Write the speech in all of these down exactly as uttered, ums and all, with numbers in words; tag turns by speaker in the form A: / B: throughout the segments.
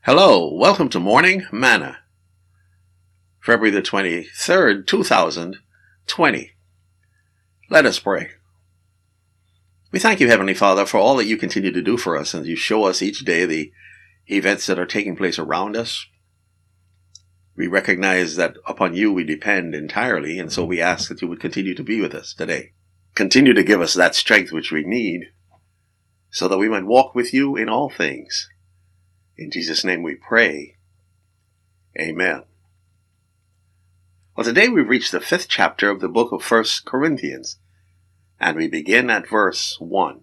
A: Hello, welcome to Morning Manna, February the twenty-third, two thousand twenty. Let us pray. We thank you, Heavenly Father, for all that you continue to do for us, and you show us each day the events that are taking place around us. We recognize that upon you we depend entirely, and so we ask that you would continue to be with us today. Continue to give us that strength which we need, so that we might walk with you in all things. In Jesus' name we pray. Amen. Well, today we've reached the fifth chapter of the book of First Corinthians, and we begin at verse one.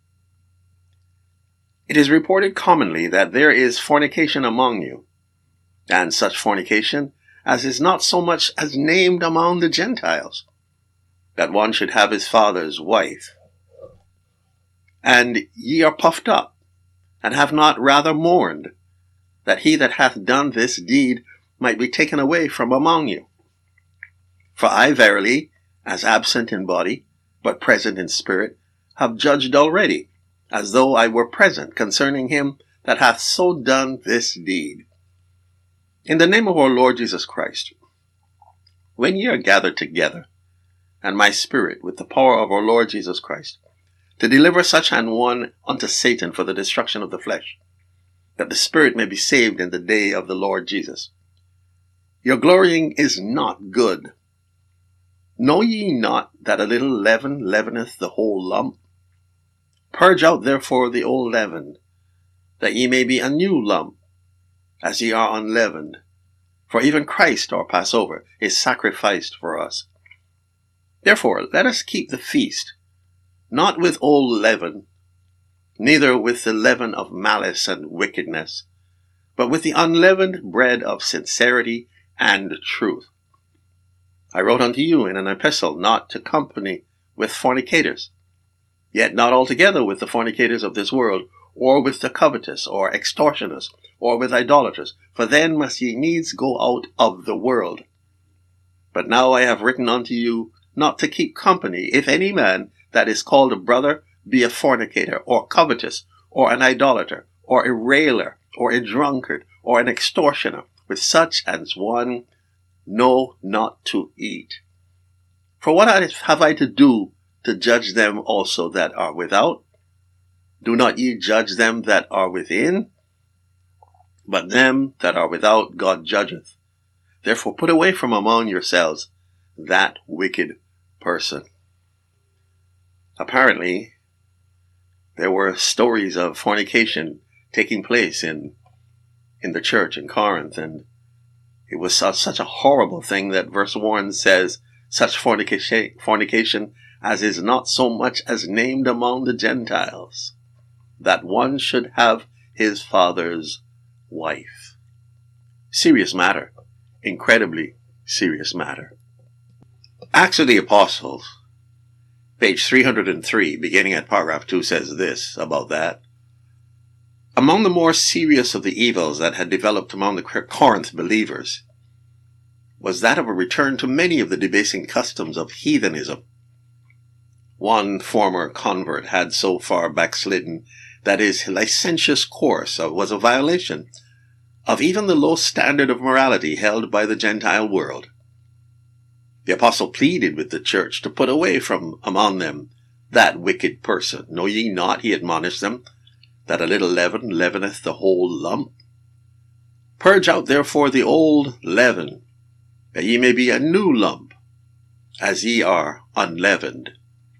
A: It is reported commonly that there is fornication among you, and such fornication as is not so much as named among the Gentiles, that one should have his father's wife. And ye are puffed up, and have not rather mourned, that he that hath done this deed might be taken away from among you. For I verily, as absent in body, but present in spirit, have judged already, as though I were present, concerning him that hath so done this deed. In the name of our Lord Jesus Christ, when ye are gathered together, and my spirit, with the power of our Lord Jesus Christ, to deliver such an one unto Satan for the destruction of the flesh, that the spirit may be saved in the day of the Lord Jesus. Your glorying is not good. Know ye not that a little leaven leaveneth the whole lump? Purge out therefore the old leaven, that ye may be a new lump, as ye are unleavened. For even Christ our Passover is sacrificed for us. Therefore let us keep the feast, not with old leaven, neither with the leaven of malice and wickedness, but with the unleavened bread of sincerity and truth. I wrote unto you in an epistle not to company with fornicators, yet not altogether with the fornicators of this world, or with the covetous, or extortioners, or with idolaters, for then must ye needs go out of the world. But now I have written unto you not to keep company, if any man that is called a brother be a fornicator, or covetous, or an idolater, or a railer, or a drunkard, or an extortioner, with such as one know not to eat. For what have I to do to judge them also that are without? Do not ye judge them that are within? But them that are without God judgeth. Therefore put away from among yourselves that wicked person. Apparently, there were stories of fornication taking place in, in the church in Corinth, and it was such, such a horrible thing that verse one says, such fornication, fornication as is not so much as named among the Gentiles, that one should have his father's wife. Serious matter. Incredibly serious matter. Acts of the Apostles, page three hundred three, beginning at paragraph two, says this about that. Among the more serious of the evils that had developed among the Corinth believers was that of a return to many of the debasing customs of heathenism. One former convert had so far backslidden that his licentious course was a violation of even the low standard of morality held by the Gentile world. The apostle pleaded with the church to put away from among them that wicked person. Know ye not, he admonished them, that a little leaven leaveneth the whole lump? Purge out therefore the old leaven, that ye may be a new lump, as ye are unleavened.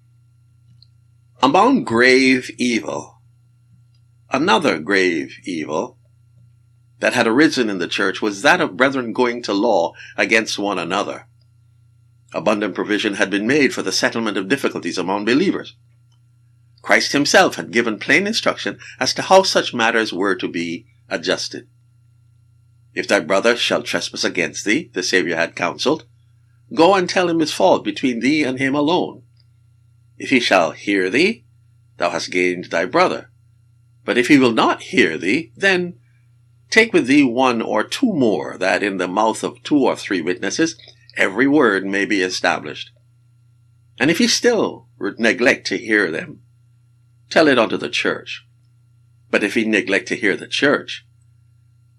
A: Among grave evil, another grave evil that had arisen in the church was that of brethren going to law against one another. Abundant provision had been made for the settlement of difficulties among believers. Christ himself had given plain instruction as to how such matters were to be adjusted. If thy brother shall trespass against thee, the Saviour had counseled, go and tell him his fault between thee and him alone. If he shall hear thee, thou hast gained thy brother. But if he will not hear thee, then take with thee one or two more, that in the mouth of two or three witnesses every word may be established. And if he still neglect to hear them, tell it unto the church. But if he neglect to hear the church,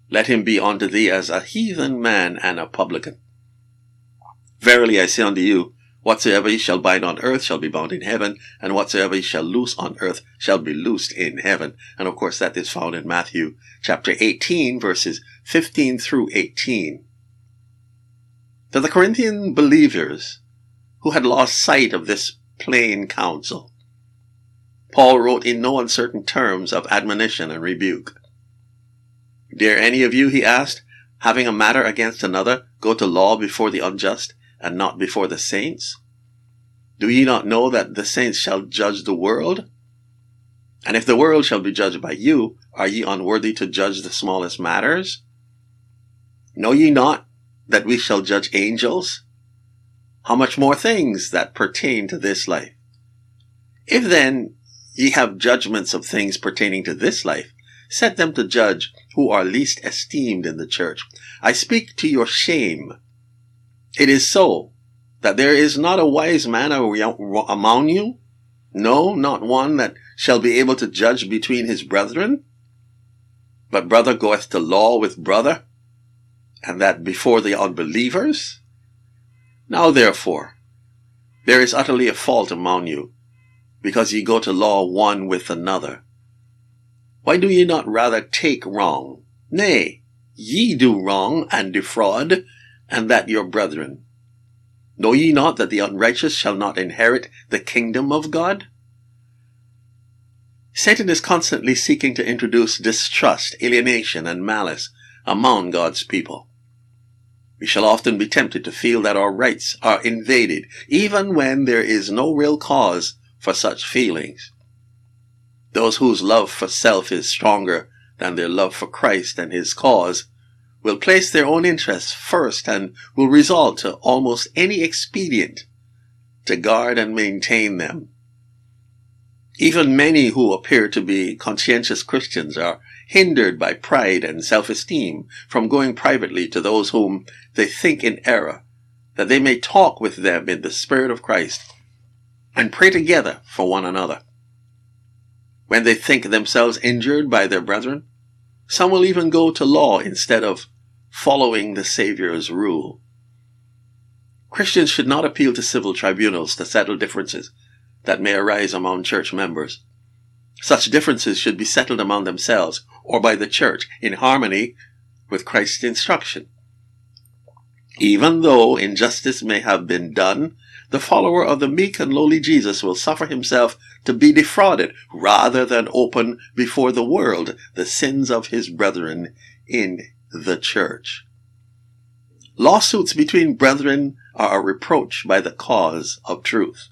A: let him be unto thee as a heathen man and a publican. Verily I say unto you, whatsoever ye shall bind on earth shall be bound in heaven, and whatsoever ye shall loose on earth shall be loosed in heaven. And of course that is found in Matthew chapter eighteen, verses fifteen through eighteen. To the Corinthian believers who had lost sight of this plain counsel, Paul wrote in no uncertain terms of admonition and rebuke. Dare any of you, he asked, having a matter against another, go to law before the unjust, and not before the saints? Do ye not know that the saints shall judge the world? And if the world shall be judged by you, are ye unworthy to judge the smallest matters? Know ye not that we shall judge angels? How much more things that pertain to this life? If then ye have judgments of things pertaining to this life, set them to judge who are least esteemed in the church. I speak to your shame. It is so, that there is not a wise man among you, no, not one that shall be able to judge between his brethren. But brother goeth to law with brother, and that before the unbelievers. Now therefore, there is utterly a fault among you, because ye go to law one with another. Why do ye not rather take wrong? Nay, ye do wrong and defraud, and that your brethren. Know ye not that the unrighteous shall not inherit the kingdom of God? Satan is constantly seeking to introduce distrust, alienation, and malice among God's people. We shall often be tempted to feel that our rights are invaded, even when there is no real cause for such feelings. Those whose love for self is stronger than their love for Christ and his cause will place their own interests first and will resort to almost any expedient to guard and maintain them. Even many who appear to be conscientious Christians are hindered by pride and self-esteem from going privately to those whom they think in error, that they may talk with them in the Spirit of Christ and pray together for one another. When they think themselves injured by their brethren, some will even go to law instead of following the Savior's rule. Christians should not appeal to civil tribunals to settle differences that may arise among church members. Such differences should be settled among themselves or by the church in harmony with Christ's instruction. Even though injustice may have been done, the follower of the meek and lowly Jesus will suffer himself to be defrauded rather than open before the world the sins of his brethren in the church. Lawsuits between brethren are a reproach by the cause of truth.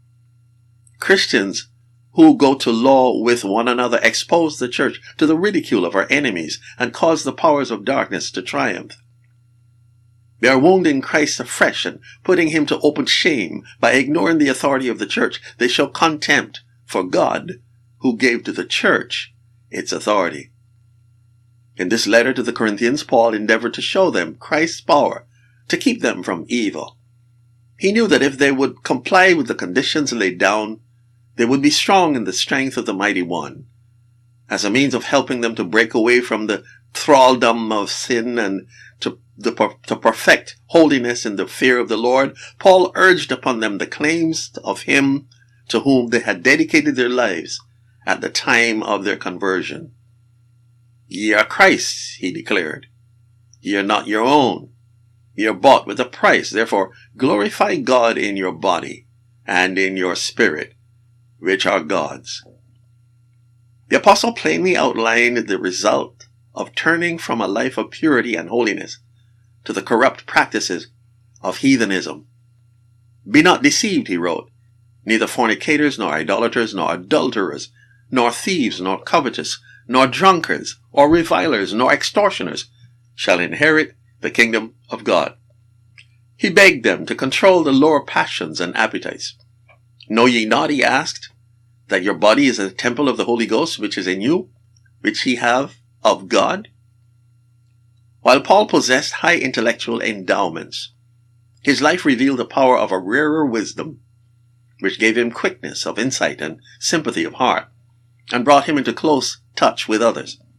A: Christians who go to law with one another expose the church to the ridicule of our enemies and cause the powers of darkness to triumph. They are wounding Christ afresh and putting him to open shame. By ignoring the authority of the church, they show contempt for God, who gave to the church its authority. In this letter to the Corinthians, Paul endeavored to show them Christ's power to keep them from evil. He knew that if they would comply with the conditions laid down, they would be strong in the strength of the Mighty One. As a means of helping them to break away from the thraldom of sin and to, the, to perfect holiness in the fear of the Lord, Paul urged upon them the claims of him to whom they had dedicated their lives at the time of their conversion. Ye are Christ's, he declared. Ye are not your own. Ye are bought with a price. Therefore, glorify God in your body and in your spirit, which are God's. The apostle plainly outlined the result of turning from a life of purity and holiness to the corrupt practices of heathenism. Be not deceived, he wrote. Neither fornicators, nor idolaters, nor adulterers, nor thieves, nor covetous, nor drunkards, or revilers, nor extortioners shall inherit the kingdom of God. He begged them to control the lower passions and appetites. Know ye not, he asked, that your body is a temple of the Holy Ghost which is in you, which ye have of God? While Paul possessed high intellectual endowments, his life revealed the power of a rarer wisdom, which gave him quickness of insight and sympathy of heart, and brought him into close touch with others.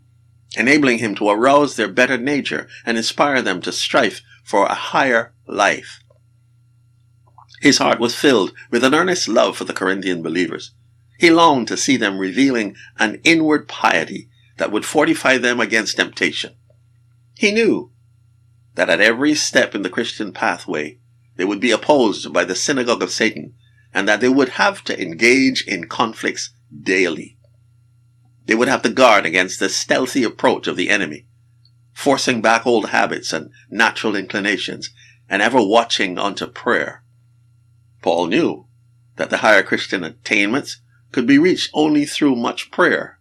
A: enabling him to arouse their better nature and inspire them to strive for a higher life. His heart was filled with an earnest love for the Corinthian believers. He longed to see them revealing an inward piety that would fortify them against temptation. He knew that at every step in the Christian pathway, they would be opposed by the synagogue of Satan, and that they would have to engage in conflicts daily. They would have to guard against the stealthy approach of the enemy, forcing back old habits and natural inclinations, and ever watching unto prayer. Paul knew that the higher Christian attainments could be reached only through much prayer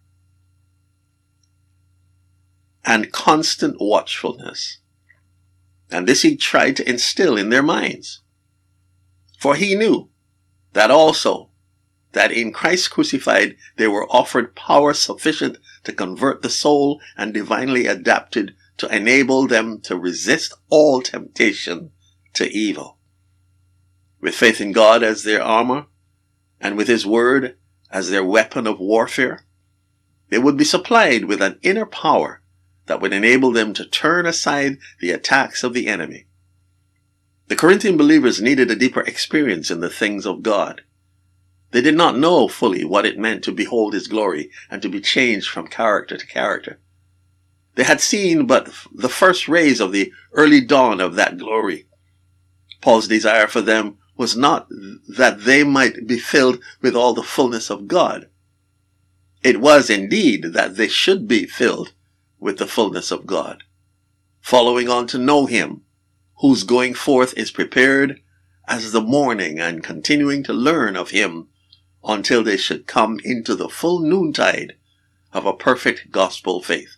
A: and constant watchfulness. And this he tried to instill in their minds. For he knew that also, that in Christ crucified they were offered power sufficient to convert the soul and divinely adapted to enable them to resist all temptation to evil. With faith in God as their armor, and with his word as their weapon of warfare, they would be supplied with an inner power that would enable them to turn aside the attacks of the enemy. The Corinthian believers needed a deeper experience in the things of God. They did not know fully what it meant to behold his glory and to be changed from character to character. They had seen but the first rays of the early dawn of that glory. Paul's desire for them was not that they might be filled with all the fullness of God. It was indeed that they should be filled with the fullness of God, following on to know him, whose going forth is prepared as the morning, and continuing to learn of him until they should come into the full noontide of a perfect gospel faith.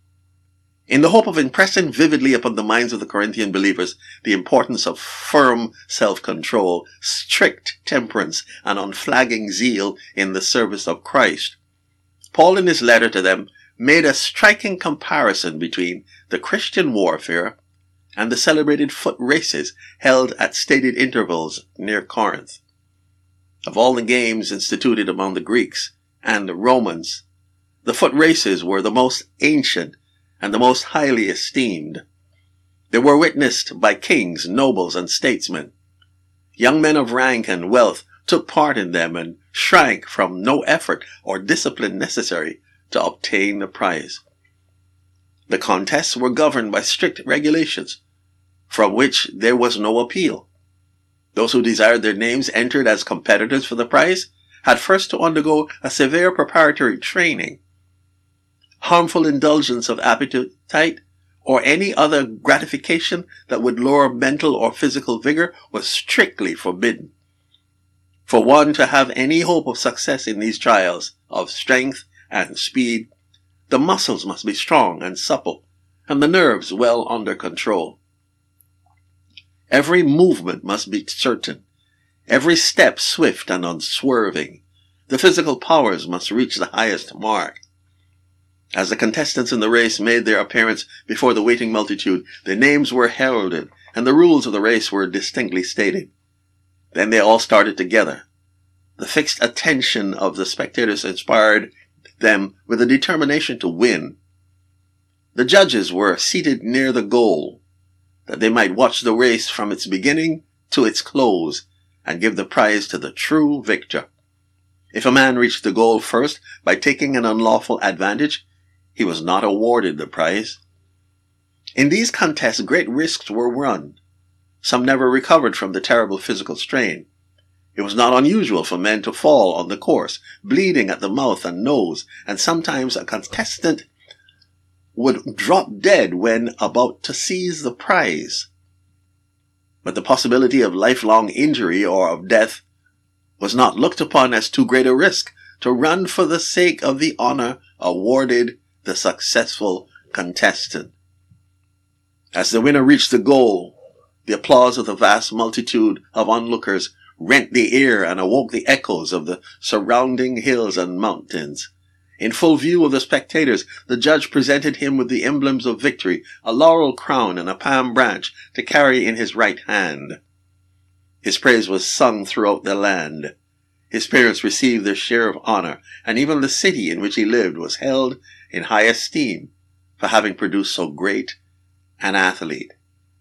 A: In the hope of impressing vividly upon the minds of the Corinthian believers the importance of firm self-control, strict temperance, and unflagging zeal in the service of Christ, Paul in his letter to them made a striking comparison between the Christian warfare and the celebrated foot races held at stated intervals near Corinth. Of all the games instituted among the Greeks and the Romans, the foot races were the most ancient and the most highly esteemed. They were witnessed by kings, nobles, and statesmen. Young men of rank and wealth took part in them and shrank from no effort or discipline necessary to obtain the prize. The contests were governed by strict regulations, from which there was no appeal. Those who desired their names entered as competitors for the prize had first to undergo a severe preparatory training. Harmful indulgence of appetite or any other gratification that would lower mental or physical vigor was strictly forbidden. For one to have any hope of success in these trials of strength and speed, the muscles must be strong and supple, and the nerves well under control. Every movement must be certain, every step swift and unswerving. The physical powers must reach the highest mark. As the contestants in the race made their appearance before the waiting multitude, their names were heralded, and the rules of the race were distinctly stated. Then they all started together. The fixed attention of the spectators inspired them with a determination to win. The judges were seated near the goal, that they might watch the race from its beginning to its close, and give the prize to the true victor. If a man reached the goal first by taking an unlawful advantage, he was not awarded the prize. In these contests, great risks were run. Some never recovered from the terrible physical strain. It was not unusual for men to fall on the course, bleeding at the mouth and nose, and sometimes a contestant would drop dead when about to seize the prize. But the possibility of lifelong injury or of death was not looked upon as too great a risk to run for the sake of the honor awarded the successful contestant. As the winner reached the goal, the applause of the vast multitude of onlookers rent the air and awoke the echoes of the surrounding hills and mountains. In full view of the spectators, the judge presented him with the emblems of victory, a laurel crown and a palm branch to carry in his right hand. His praise was sung throughout the land. His parents received their share of honor, and even the city in which he lived was held in high esteem for having produced so great an athlete.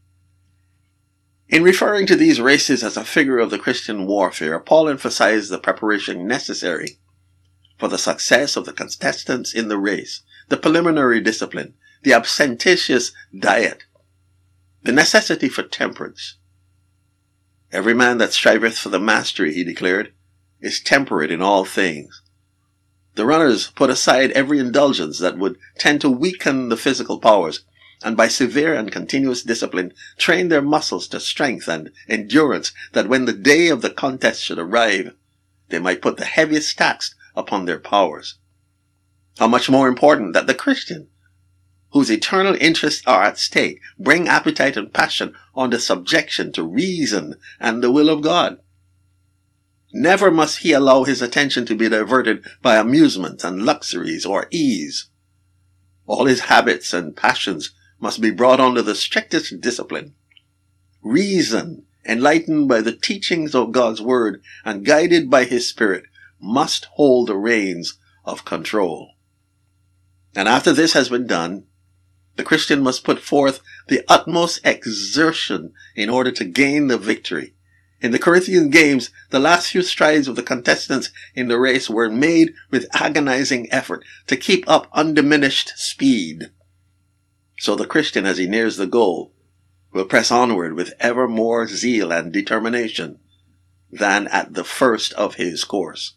A: In referring to these races as a figure of the Christian warfare, Paul emphasized the preparation necessary for the success of the contestants in the race, the preliminary discipline, the abstemious diet, the necessity for temperance. Every man that striveth for the mastery, he declared, is temperate in all things. The runners put aside every indulgence that would tend to weaken the physical powers, and by severe and continuous discipline train their muscles to strength and endurance, that when the day of the contest should arrive, they might put the heaviest tax upon their powers. How much more important that the Christian, whose eternal interests are at stake, bring appetite and passion under subjection to reason and the will of God. Never must he allow his attention to be diverted by amusements and luxuries or ease. All his habits and passions must be brought under the strictest discipline. Reason, enlightened by the teachings of God's word and guided by his Spirit, must hold the reins of control. And after this has been done, the Christian must put forth the utmost exertion in order to gain the victory. In the Corinthian games, the last few strides of the contestants in the race were made with agonizing effort to keep up undiminished speed. So the Christian, as he nears the goal, will press onward with ever more zeal and determination than at the first of his course.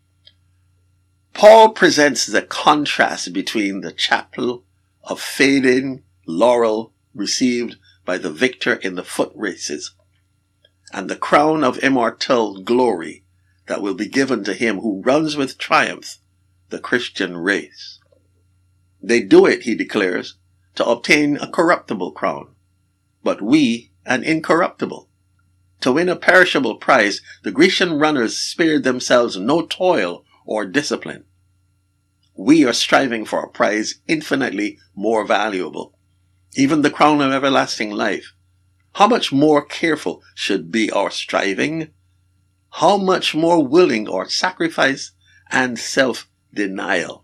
A: Paul presents the contrast between the chapel of fading laurel received by the victor in the foot races and the crown of immortal glory that will be given to him who runs with triumph the Christian race. They do it, he declares, to obtain a corruptible crown, but we an incorruptible. To win a perishable prize, the Grecian runners spared themselves no toil or discipline. We are striving for a prize infinitely more valuable, even the crown of everlasting life. How much more careful should be our striving? How much more willing our sacrifice and self-denial?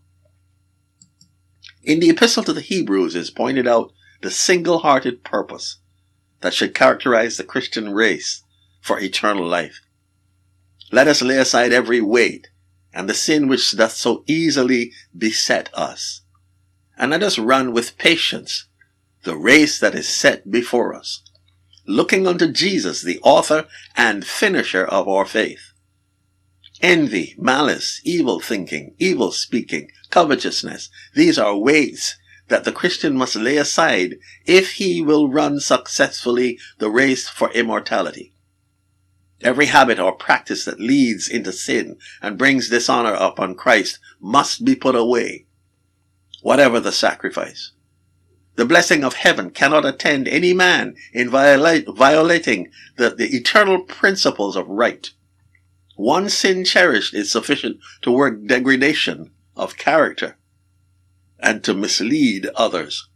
A: In the Epistle to the Hebrews is pointed out the single-hearted purpose that should characterize the Christian race for eternal life. Let us lay aside every weight and the sin which doth so easily beset us, and let us run with patience the race that is set before us, looking unto Jesus, the author and finisher of our faith. Envy, malice, evil thinking, evil speaking, covetousness, these are weights that the Christian must lay aside if he will run successfully the race for immortality. Every habit or practice that leads into sin and brings dishonor upon Christ must be put away, whatever the sacrifice. The blessing of heaven cannot attend any man in violate, violating the, the eternal principles of right. One sin cherished is sufficient to work degradation of character and to mislead others.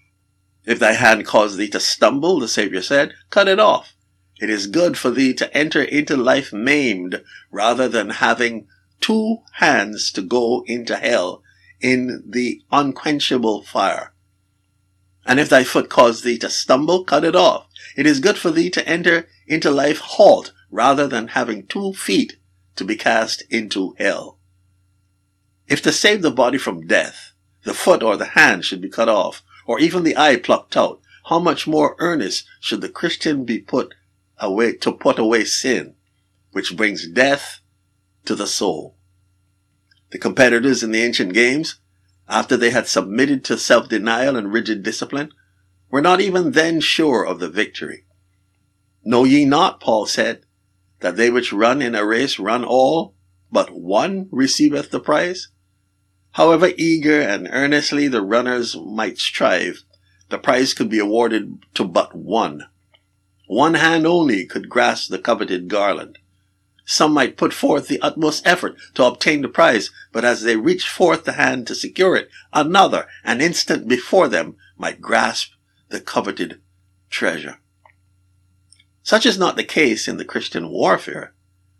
A: If thy hand cause thee to stumble, the Savior said, cut it off. It is good for thee to enter into life maimed rather than having two hands to go into hell in the unquenchable fire. And if thy foot cause thee to stumble, cut it off. It is good for thee to enter into life halt rather than having two feet to be cast into hell. If to save the body from death, the foot or the hand should be cut off, or even the eye plucked out, how much more earnest should the Christian be put away to put away sin, which brings death to the soul. The competitors in the ancient games, after they had submitted to self-denial and rigid discipline, were not even then sure of the victory. Know ye not, Paul said, that they which run in a race run all, but one receiveth the prize? However eager and earnestly the runners might strive, the prize could be awarded to but one. One hand only could grasp the coveted garland. Some might put forth the utmost effort to obtain the prize, but as they reached forth the hand to secure it, another, an instant before them, might grasp the coveted treasure. Such is not the case in the Christian warfare.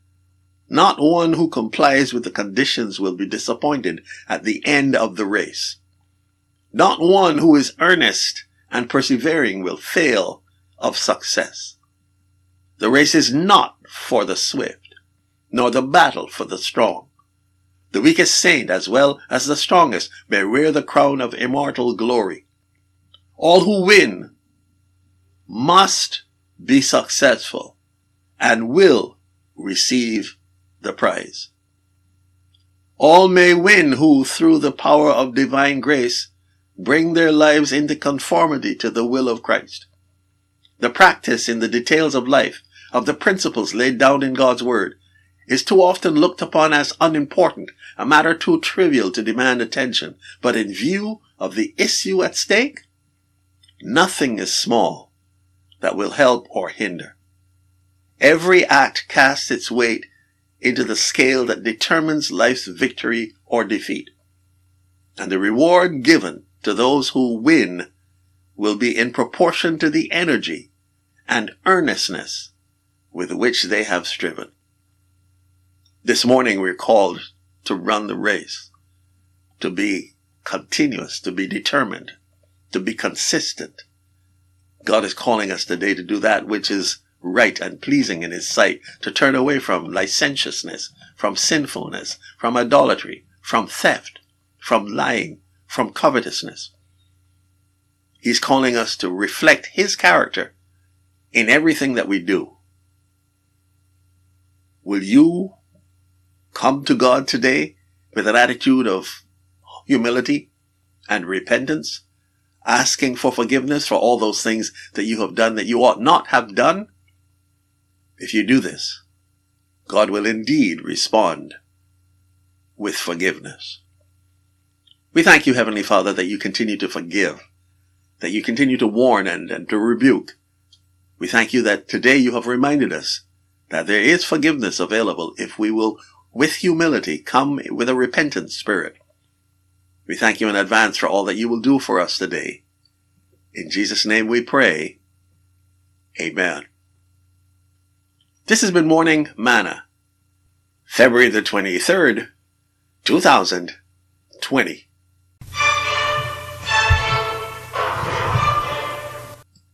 A: Not one who complies with the conditions will be disappointed at the end of the race. Not one who is earnest and persevering will fail of success. The race is not for the swift, nor the battle for the strong. The weakest saint as well as the strongest may wear the crown of immortal glory. All who win must be successful and will receive the prize. All may win who, through the power of divine grace, bring their lives into conformity to the will of Christ. The practice in the details of life of the principles laid down in God's Word is too often looked upon as unimportant, a matter too trivial to demand attention. But in view of the issue at stake, nothing is small that will help or hinder. Every act casts its weight into the scale that determines life's victory or defeat. And the reward given to those who win will be in proportion to the energy and earnestness with which they have striven. This morning we're called to run the race, to be continuous, to be determined, to be consistent. God is calling us today to do that which is right and pleasing in His sight, to turn away from licentiousness, from sinfulness, from idolatry, from theft, from lying, from covetousness. He's calling us to reflect His character in everything that we do. Will you come to God today with an attitude of humility and repentance, asking for forgiveness for all those things that you have done that you ought not have done? If you do this, God will indeed respond with forgiveness. We thank you, Heavenly Father, that you continue to forgive, that you continue to warn and, and to rebuke. We thank you that today you have reminded us that there is forgiveness available if we will, with humility, come with a repentant spirit. We thank you in advance for all that you will do for us today. In Jesus' name we pray. Amen. This has been Morning Manna, February the twenty-third, two thousand twenty.